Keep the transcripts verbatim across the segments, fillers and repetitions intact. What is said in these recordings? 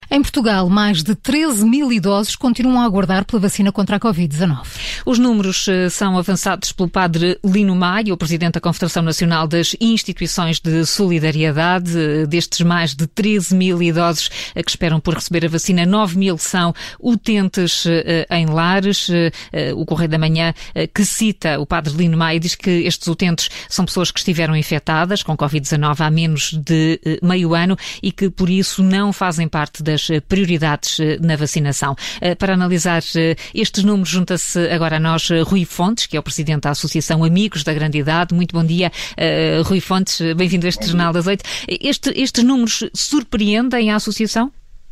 Em Portugal, mais de treze mil idosos continuam a aguardar pela vacina contra a covid dezanove. Os números são avançados pelo padre Lino Maia, o presidente da Confederação Nacional das Instituições de Solidariedade. Destes mais de treze mil idosos que esperam por receber a vacina, nove mil são utentes em lares. O Correio da Manhã, que cita o padre Lino Maia, diz que estes utentes são pessoas que estiveram infectadas com covid dezanove há menos de meio ano e que, por isso, não fazem parte das prioridades na vacinação. Para analisar estes números, junta-se agora a nós Rui Fontes, que é o presidente da Associação Amigos da Grande Idade. Muito bom dia, Rui Fontes, bem-vindo a este Jornal das Oito. Este, estes números surpreendem a Associação?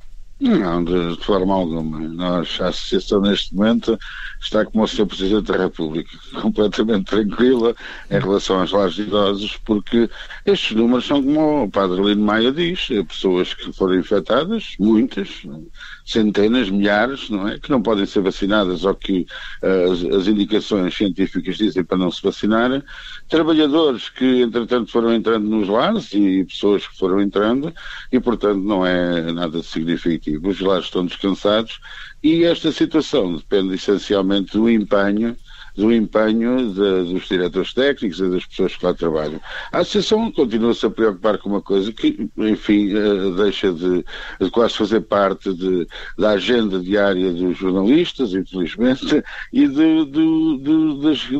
Não, de, de forma alguma. Nós, a Associação, neste momento, está como o senhor Presidente da República, completamente tranquila em relação aos lares de idosos, porque estes números são como o padre Lino Maia diz, pessoas que foram infectadas, muitas, centenas, milhares, não é? Que não podem ser vacinadas ou que uh, as, as indicações científicas dizem para não se vacinarem, trabalhadores que, entretanto, foram entrando nos lares e pessoas que foram entrando e, portanto, não é nada significativo. Os lares estão descansados e esta situação depende essencialmente do empenho do empenho de, dos diretores técnicos e das pessoas que lá trabalham. A Associação continua-se a preocupar com uma coisa que, enfim, deixa de, de quase fazer parte de, da agenda diária dos jornalistas, infelizmente, e de, de, de, das,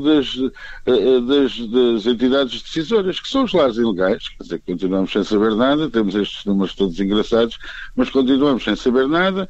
das, das, das entidades decisoras, que são os lares ilegais. Quer dizer, continuamos sem saber nada, temos estes números todos engraçados, mas continuamos sem saber nada.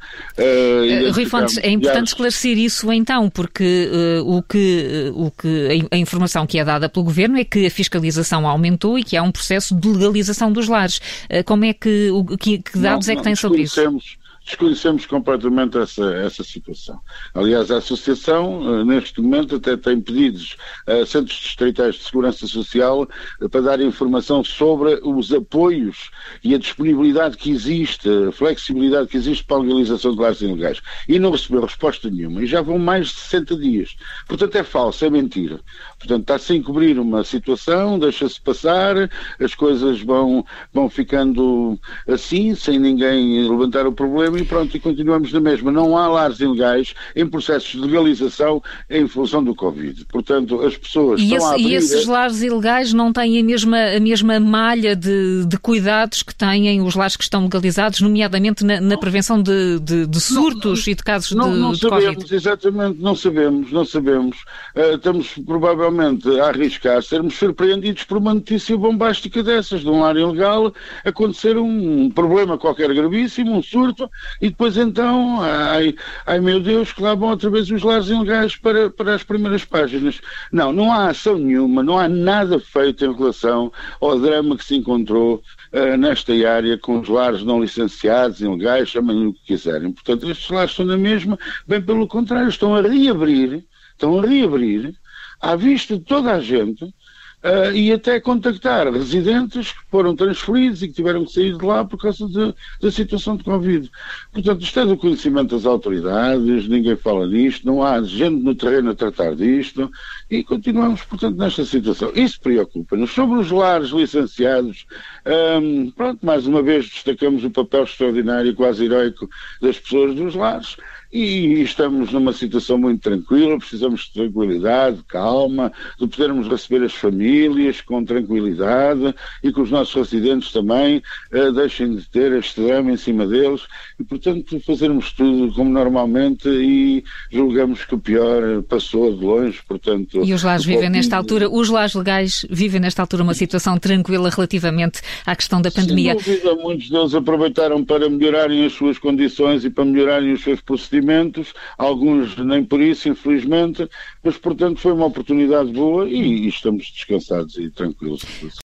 Uh, Rui Fontes, é importante esclarecer isso então, porque uh, o que O que, a informação que é dada pelo Governo é que a fiscalização aumentou e que há um processo de legalização dos lares. Como é que, que, que dados não, é que tem sobre isso? Desconhecemos completamente essa, essa situação. Aliás, a Associação, neste momento, até tem pedidos a centros distritais de segurança social para dar informação sobre os apoios e a disponibilidade que existe, a flexibilidade que existe para a legalização de lares ilegais. E não recebeu resposta nenhuma. E já vão mais de sessenta dias. Portanto, é falso, é mentira. Portanto, está-se a encobrir uma situação, deixa-se passar, as coisas vão, vão ficando assim, sem ninguém levantar o problema, e pronto, e continuamos na mesma. Não há lares ilegais em processos de legalização em função do Covid. Portanto, as pessoas e estão esse, a abrir... E esses lares ilegais não têm a mesma, a mesma malha de, de cuidados que têm os lares que estão legalizados, nomeadamente na, na prevenção de, de, de surtos não, e de casos não, de, não de sabemos, Covid? Exatamente, não sabemos, não sabemos. Uh, estamos provavelmente a arriscar sermos surpreendidos por uma notícia bombástica dessas, de um lar ilegal, acontecer um problema qualquer gravíssimo, um surto, e depois então, ai, ai meu Deus, que lá vão outra vez os lares ilegais para, para as primeiras páginas. Não, não há ação nenhuma, não há nada feito em relação ao drama que se encontrou uh, nesta área com os lares não licenciados, ilegais, chamem-lhe o que quiserem. Portanto, estes lares estão na mesma, bem pelo contrário, estão a reabrir, estão a reabrir, à vista de toda a gente, uh, e até contactar residentes que foram transferidos e que tiveram que sair de lá por causa de, da situação de Covid. Portanto, isto é do conhecimento das autoridades, ninguém fala nisto, não há gente no terreno a tratar disto, e continuamos, portanto, nesta situação. Isso preocupa-nos. Sobre os lares licenciados, um, pronto, mais uma vez destacamos o papel extraordinário e quase heroico das pessoas dos lares, e estamos numa situação muito tranquila, precisamos de tranquilidade, calma, de podermos receber as famílias com tranquilidade e que os nossos residentes também uh, deixem de ter este drama em cima deles e, portanto, fazermos tudo como normalmente e julgamos que o pior passou de longe, portanto... E os lares vivem nesta altura, os lares legais vivem nesta altura uma situação tranquila relativamente à questão da pandemia. Sem dúvida, muitos deles aproveitaram para melhorarem as suas condições e para melhorarem os seus procedimentos, alguns nem por isso, infelizmente, mas, portanto, foi uma oportunidade boa e, e estamos descansados e tranquilos.